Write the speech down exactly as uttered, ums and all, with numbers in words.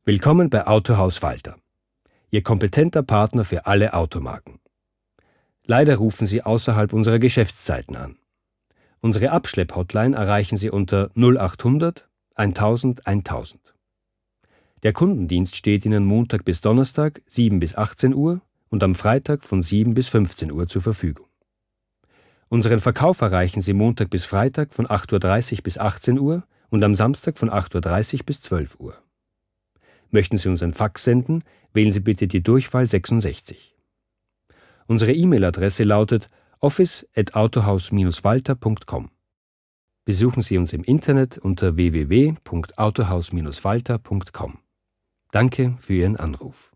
Willkommen bei Autohaus Walter, Ihr kompetenter Partner für alle Automarken. Leider rufen Sie außerhalb unserer Geschäftszeiten an. Unsere Abschlepp-Hotline erreichen Sie unter null achthundert eintausend eintausend. Der Kundendienst steht Ihnen Montag bis Donnerstag sieben bis achtzehn Uhr und am Freitag von sieben bis fünfzehn Uhr zur Verfügung. Unseren Verkauf erreichen Sie Montag bis Freitag von acht Uhr dreißig bis achtzehn Uhr und am Samstag von acht Uhr dreißig bis zwölf Uhr. Möchten Sie uns ein Fax senden, wählen Sie bitte die Durchwahl sechsundsechzig. Unsere E-Mail-Adresse lautet office at autohaus Bindestrich walter punkt com. Besuchen Sie uns im Internet unter w w w punkt autohaus Bindestrich walter punkt com. Danke für Ihren Anruf.